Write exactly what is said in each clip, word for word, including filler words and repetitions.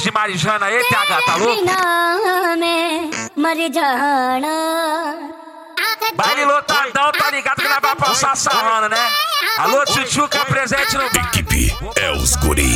de Marijana aí, T H, tá louco? Baile lotadão, tá ligado que nós vai passar sarrando, né? Alô, Tchutchuca, presente no... Equipe é os guri.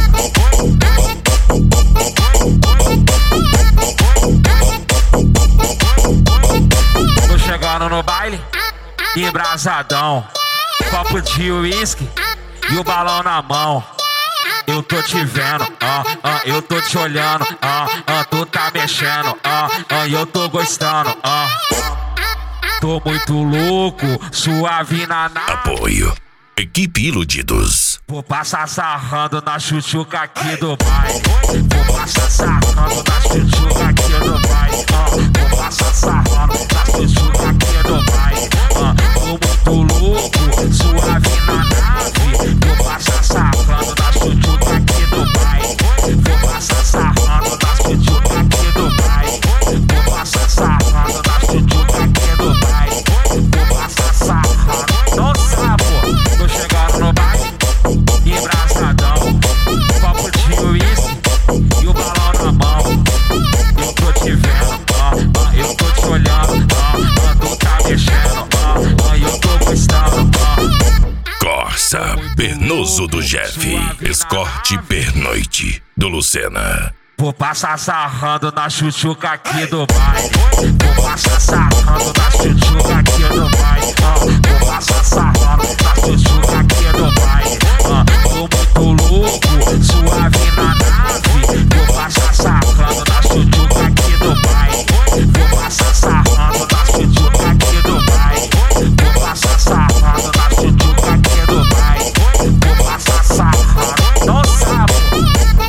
Tô chegando no baile, embrasadão, copo de uísque e o balão na mão. Eu tô te vendo, ah, ah, eu tô te olhando, ah, ah, tu tá mexendo, ah, ah, eu tô gostando, ah. Tô muito louco, suave na nave. Apoio, Equipe Iludidos. Vou passar sarrando na Tchutchuca aqui do baile. Vou passar sarrando na Tchutchuca aqui do baile. Ah, vou passar sarrando na Tchutchuca aqui do baile. Ah, tô muito louco, suave na nave. Vou passar sarrando na Tchutchuca aqui do baile. Vou passar sarrando na Tchutchuca aqui do baile. Vou passar sarrando na Tchutchuca aqui do baile. Vou passar sarrando. Nossa, pô, tô chegando no baile, embrasadão, copo de uísque e o balão na mão. Eu tô te vendo, ah, ah, eu tô te olhando, ah, ah, tu tá mexendo, ah, ah, eu tô gostando, ah. Corsa, Pernoso do Jeff, Escorte Pernoite do Lucena. Vou passar sarrando na Tchutchuca aqui do baile. Vou passar sarrando na Tchutchuca aqui do baile. Ah, vou passar sarrando na Tchutchuca aqui